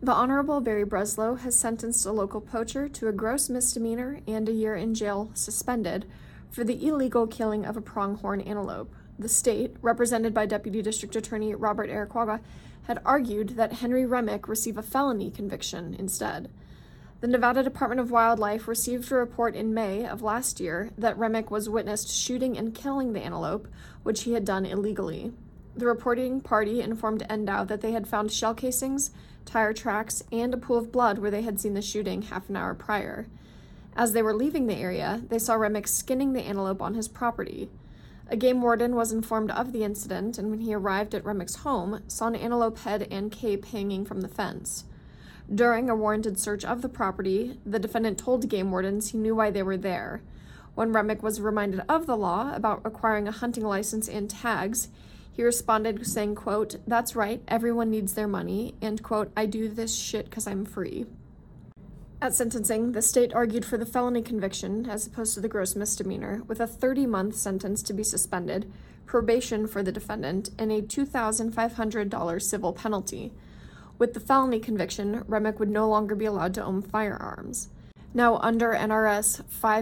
The Honorable Barry Breslow has sentenced a local poacher to a gross misdemeanor and a year in jail suspended for the illegal killing of a pronghorn antelope. The state, represented by Deputy District Attorney Robert Arrequaga, had argued that Henry Remick receive a felony conviction instead. The Nevada Department of Wildlife received a report in May of last year that Remick was witnessed shooting and killing the antelope, which he had done illegally. The reporting party informed NDOW that they had found shell casings, tire tracks, and a pool of blood where they had seen the shooting half an hour prior. As they were leaving the area, they saw Remick skinning the antelope on his property. A game warden was informed of the incident, and when he arrived at Remick's home, saw an antelope head and cape hanging from the fence. During a warranted search of the property, the defendant told game wardens he knew why they were there. When Remick was reminded of the law about acquiring a hunting license and tags, he responded saying, quote, "That's right, everyone needs their money," and, quote, "I do this shit 'cause I'm free." At sentencing, the state argued for the felony conviction as opposed to the gross misdemeanor, with a 30-month sentence to be suspended, probation for the defendant, and a $2,500 civil penalty. With the felony conviction, Remick would no longer be allowed to own firearms. Now, under NRS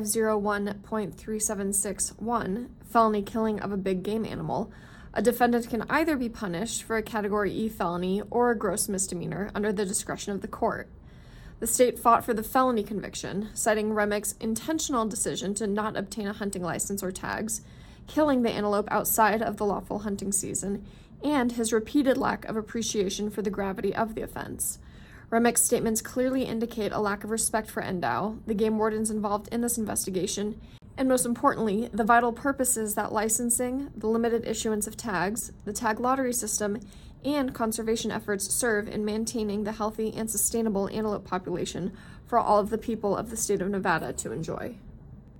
501.3761, felony killing of a big game animal, a defendant can either be punished for a Category E felony or a gross misdemeanor under the discretion of the court. The state fought for the felony conviction, citing Remick's intentional decision to not obtain a hunting license or tags, killing the antelope outside of the lawful hunting season, and his repeated lack of appreciation for the gravity of the offense. Remick's statements clearly indicate a lack of respect for NDOW, the game wardens involved in this investigation, and most importantly, the vital purposes that licensing, the limited issuance of tags, the tag lottery system, and conservation efforts serve in maintaining the healthy and sustainable antelope population for all of the people of the state of Nevada to enjoy.